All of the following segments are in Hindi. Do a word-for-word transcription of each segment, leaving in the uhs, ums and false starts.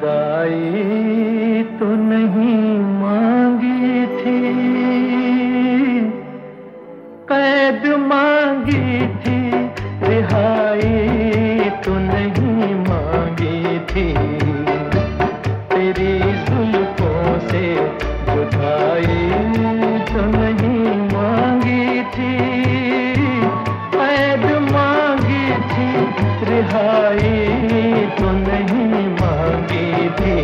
खुदाई तो नहीं मांगी थी, कैद मांगी थी, रिहाई तो नहीं मांगी थी। तेरी जुल्फों से जुदाई तो नहीं मांगी थी, कैद मांगी थी, रिहाई तो नहीं मांगी थी।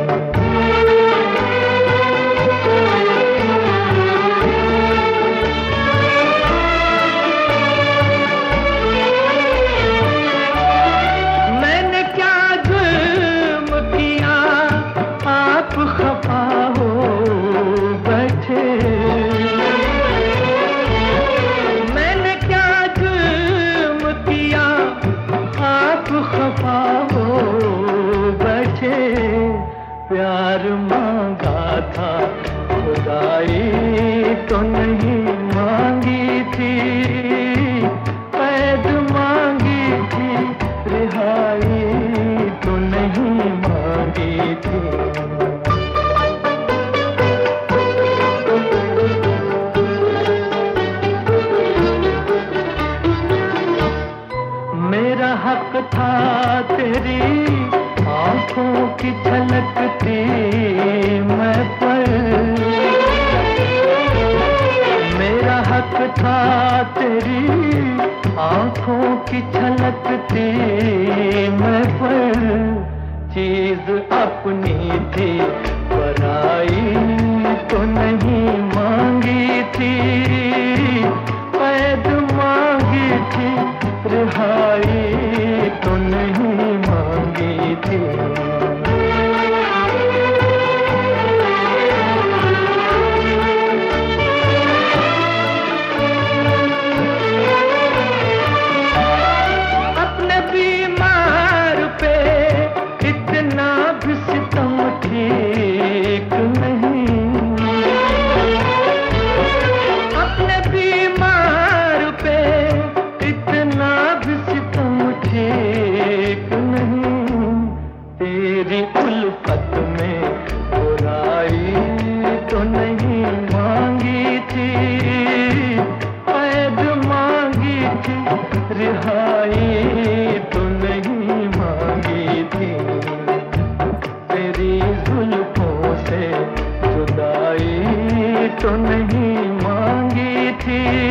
मैंने क्या जुल्म किया आप खफा हो बैठे, मैंने क्या जुल्म किया आप खफा हो बैठे। प्यार मांगा था खुदाई तो नहीं मांगी थी, कैद मांगी थी, रिहाई तो नहीं मांगी थी। मेरा हक था तेरी आंखों की छलकती मैं पर, मेरा हक था तेरी आंखों की छलकती मैं पर। चीज अपनी थी पराई तो नहीं मांगी थी, कैद मांगी थी, रिहाई तो नहीं मांगी थी। अपने बीमार पे इतना भी सितम ठीक नहीं, अपने बीमार पे इतना भी सितम ठीक नहीं। तेरी उल्फत में बुराई तो नहीं मांगी थी, कैद मांगी थी, रिहाई तो नहीं मांगी थी। तेरी जुल्फों से जुदाई तो नहीं मांगी थी,